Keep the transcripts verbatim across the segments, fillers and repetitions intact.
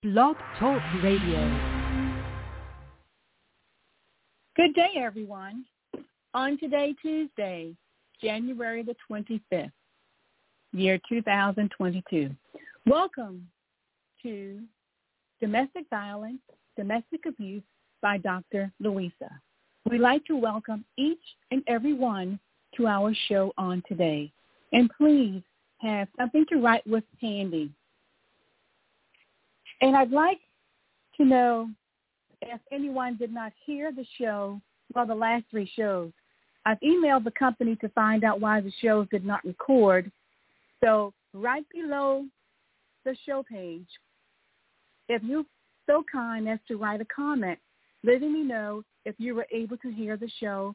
Blog Talk Radio. Good day, everyone. On today, Tuesday, January the twenty-fifth, year two thousand twenty-two. Welcome to Domestic Violence, Domestic Abuse by Doctor Louisa. We'd like to welcome each and every one to our show on today. And please have something to write with handy. And I'd like to know if anyone did not hear the show, well, the last three shows. I've emailed the company to find out why the shows did not record. So right below the show page, if you're so kind as to write a comment, letting me know if you were able to hear the show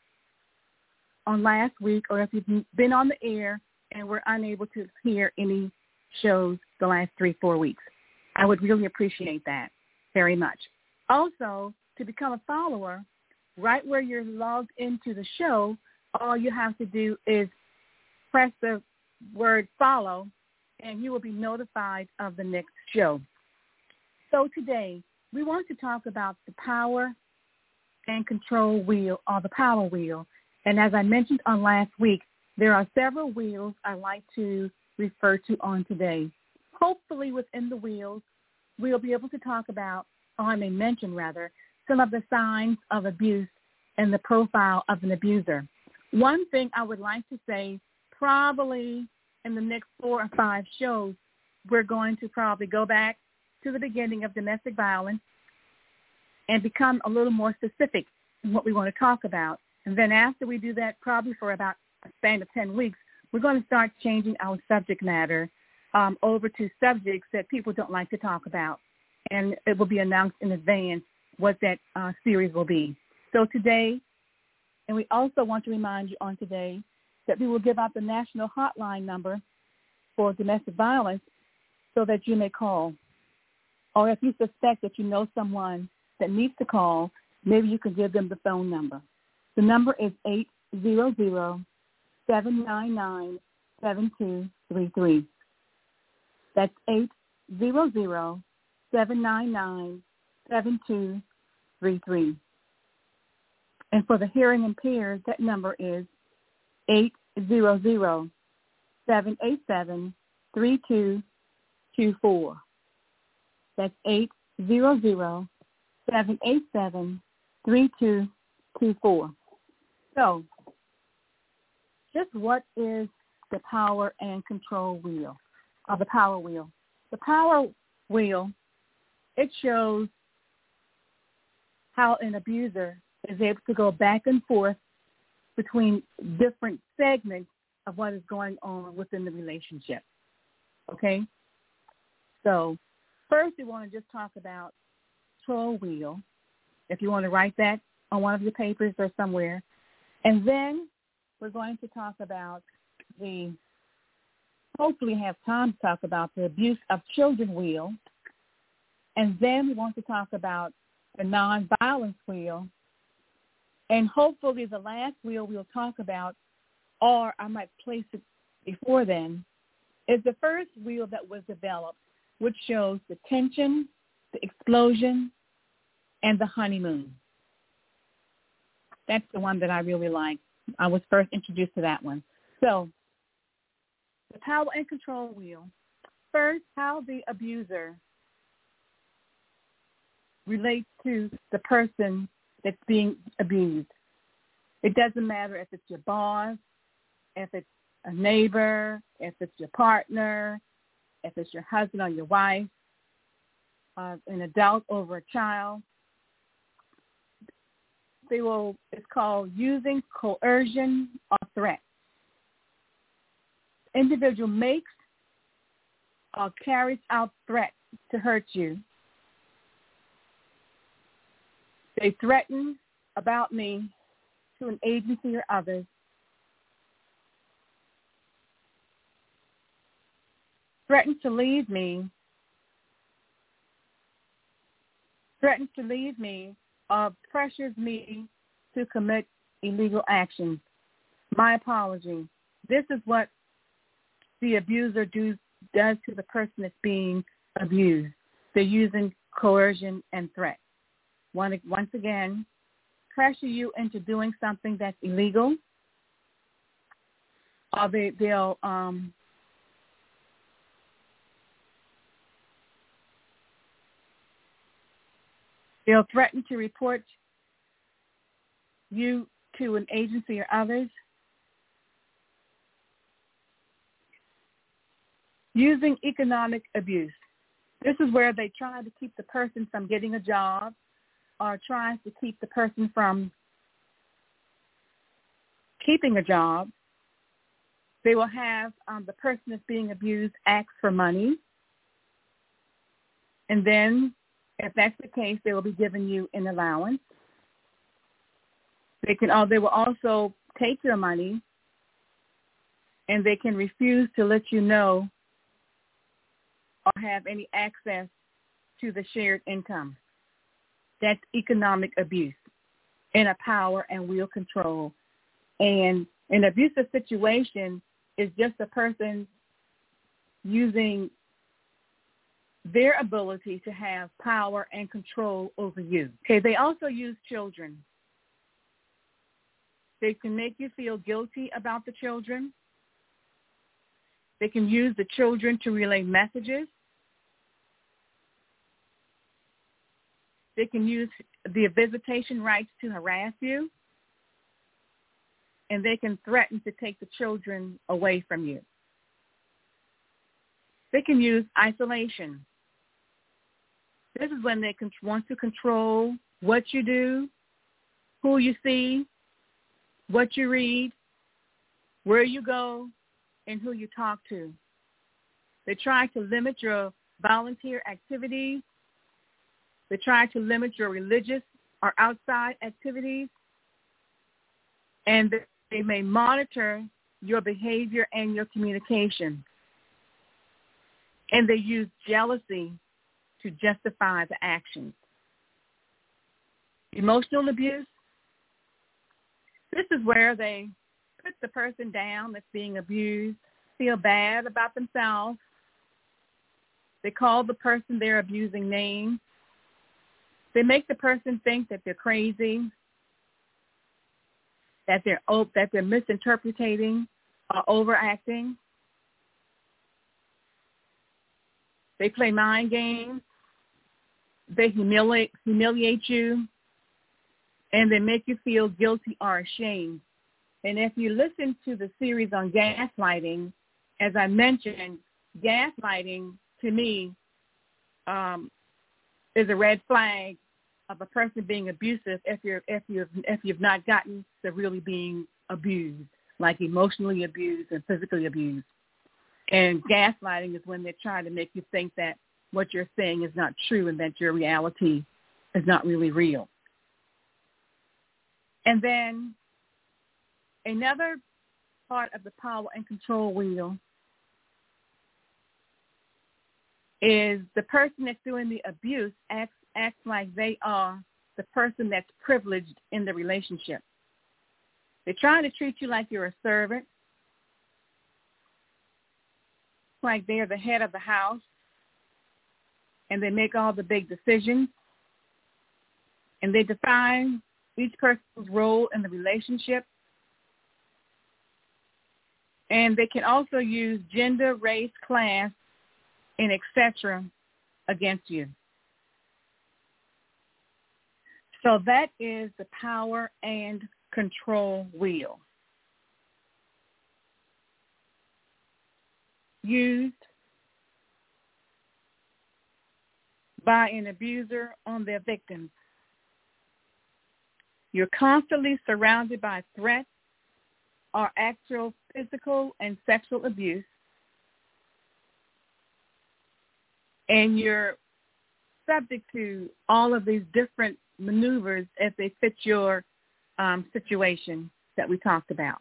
on last week or if you've been on the air and were unable to hear any shows the last three, four weeks. I would really appreciate that very much. Also, to become a follower, right where you're logged into the show, all you have to do is press the word follow, and you will be notified of the next show. So today, we want to talk about the power and control wheel, or the power wheel. And as I mentioned on last week, there are several wheels I like to refer to on today. Hopefully within the wheels, we'll be able to talk about, or I may mention rather, some of the signs of abuse and the profile of an abuser. One thing I would like to say, probably in the next four or five shows, we're going to probably go back to the beginning of domestic violence and become a little more specific in what we want to talk about. And then after we do that, probably for about a span of ten weeks, we're going to start changing our subject matter um, over to subjects that people don't like to talk about. And it will be announced in advance what that uh, series will be. So today, and we also want to remind you on today that we will give out the national hotline number for domestic violence so that you may call. Or if you suspect that you know someone that needs to call, maybe you can give them the phone number. The number is eight hundred, seven nine nine, seven two three three. That's eight hundred, seven nine nine, seven two three three. And for the hearing impaired, that number is eight hundred, seven eight seven, three two two four. That's eight hundred, seven eight seven, three two two four. So, just what is the power and control wheel, or the power wheel? The power wheel, it shows how an abuser is able to go back and forth between different segments of what is going on within the relationship. Okay? So, first we want to just talk about control wheel, if you want to write that on one of your papers or somewhere. And then we're going to talk about the, hopefully have time to talk about the abuse of children wheel. And then we want to talk about the nonviolence wheel. And hopefully the last wheel we'll talk about, or I might place it before then, is the first wheel that was developed, which shows the tension, the explosion, and the honeymoon. That's the one that I really like. I was first introduced to that one. So, the power and control wheel. First, how the abuser relates to the person that's being abused. It doesn't matter if it's your boss, if it's a neighbor, if it's your partner, if it's your husband or your wife, uh, an adult over a child. They will, it's called using coercion or threat. Individual makes or carries out threats to hurt you. They threaten about me to an agency or others. Threatens to leave me. Threatens to leave me or pressures me to commit illegal actions. My apology. This is what the abuser do, does to the person that's being abused. They're using coercion and threat. One, once again, pressure you into doing something that's illegal, or they, they'll um, they'll threaten to report you to an agency or others. Using economic abuse. This is where they try to keep the person from getting a job, or tries to keep the person from keeping a job. They will have um, the person that's being abused ask for money. And then, if that's the case, they will be giving you an allowance. They can, uh, they will also take your money, and they can refuse to let you know or have any access to the shared income. That's economic abuse in a power and will control. And an abusive situation is just a person using their ability to have power and control over you. Okay, they also use children. They can make you feel guilty about the children. They can use the children to relay messages. They can use the visitation rights to harass you. And they can threaten to take the children away from you. They can use isolation. This is when they can, want to control what you do, who you see, what you read, where you go, and who you talk to. They try to limit your volunteer activities. They try to limit your religious or outside activities. And they may monitor your behavior and your communication. And they use jealousy to justify the actions. Emotional abuse. This is where they put the person down that's being abused, feel bad about themselves. They call the person they're abusing names. They make the person think that they're crazy, that they're that they're misinterpreting or overacting. They play mind games. They humiliate humiliate you, and they make you feel guilty or ashamed. And if you listen to the series on gaslighting, as I mentioned, gaslighting to me um, is a red flag of a person being abusive if you're if you've if you've not gotten to really being abused, like emotionally abused and physically abused. And gaslighting is when they're trying to make you think that what you're saying is not true and that your reality is not really real. And then another part of the power and control wheel is the person that's doing the abuse acts, acts like they are the person that's privileged in the relationship. They're trying to treat you like you're a servant, like they're the head of the house, and they make all the big decisions, and they define each person's role in the relationship. And they can also use gender, race, class, and et cetera against you. So that is the power and control wheel. Used by an abuser on their victims. You're constantly surrounded by threats or actual physical and sexual abuse, and you're subject to all of these different maneuvers as they fit your um, situation that we talked about.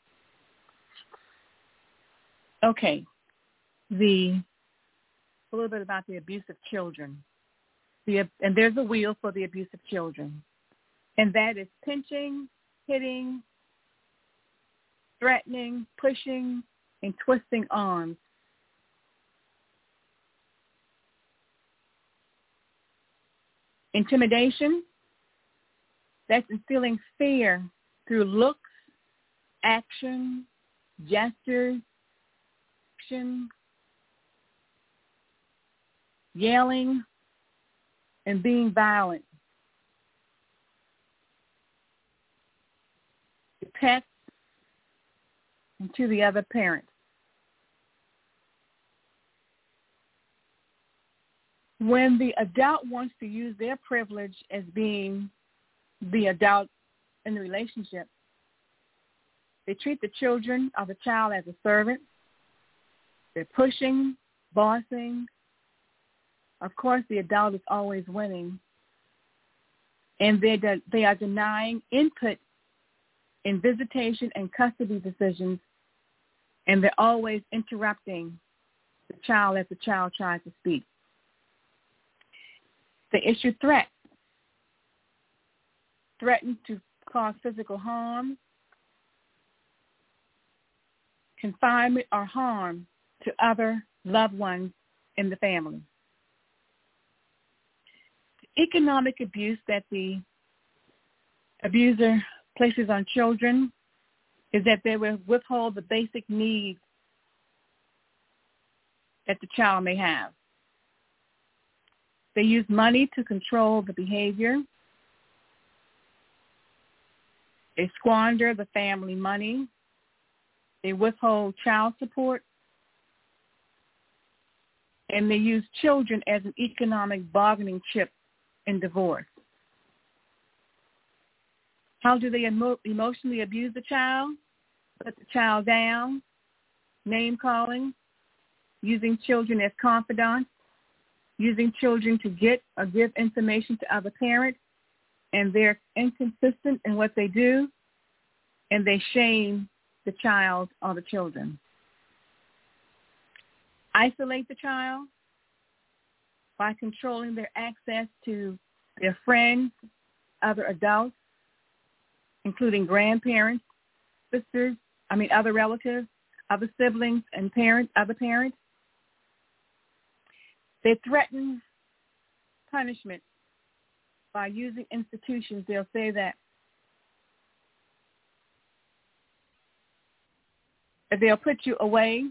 Okay, the a little bit about the abuse of children. The, and there's a wheel for the abuse of children, and that is pinching, hitting, threatening, pushing, and twisting arms. Intimidation, that's instilling fear through looks, action, gestures, action, yelling, and being violent. To pets and to the other parent. When the adult wants to use their privilege as being the adult in the relationship, they treat the children or the child as a servant. They're pushing, bossing. Of course, the adult is always winning. And they de- they are denying input in visitation and custody decisions, and they're always interrupting the child as the child tries to speak. They issue threats, threaten to cause physical harm, confinement, or harm to other loved ones in the family. The economic abuse that the abuser places on children is that they will withhold the basic needs that the child may have. They use money to control the behavior. They squander the family money. They withhold child support. And they use children as an economic bargaining chip in divorce. How do they emo- emotionally abuse the child? Put the child down, name calling, using children as confidants, using children to get or give information to other parents, and they're inconsistent in what they do, and they shame the child or the children. Isolate the child by controlling their access to their friends, other adults, including grandparents, sisters, I mean other relatives, other siblings and parents, other parents. They threaten punishment by using institutions. They'll say that they'll put you away,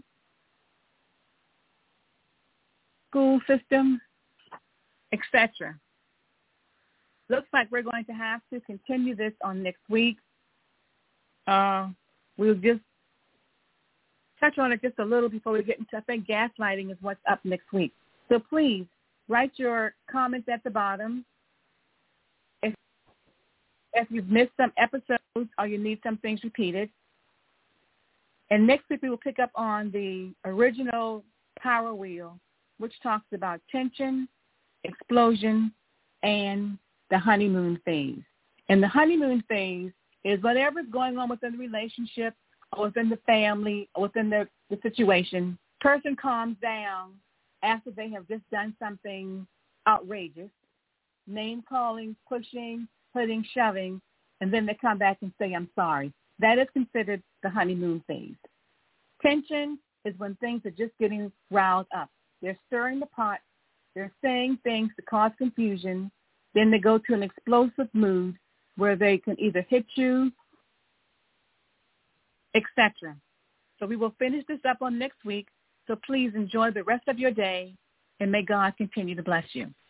school system, et cetera. Looks like we're going to have to continue this on next week. Uh, we'll just touch on it just a little before we get into, I think gaslighting is what's up next week. So please write your comments at the bottom. If, if you've missed some episodes or you need some things repeated. And next week we will pick up on the original Power Wheel, which talks about tension, explosion, and the honeymoon phase. And the honeymoon phase is whatever's going on within the relationship or within the family or within the, the situation. Person calms down after they have just done something outrageous, name-calling, pushing, putting, shoving, and then they come back and say, I'm sorry. That is considered the honeymoon phase. Tension is when things are just getting riled up. They're stirring the pot. They're saying things to cause confusion. Then they go to an explosive mood where they can either hit you, et cetera. So we will finish this up on next week. So please enjoy the rest of your day, and may God continue to bless you.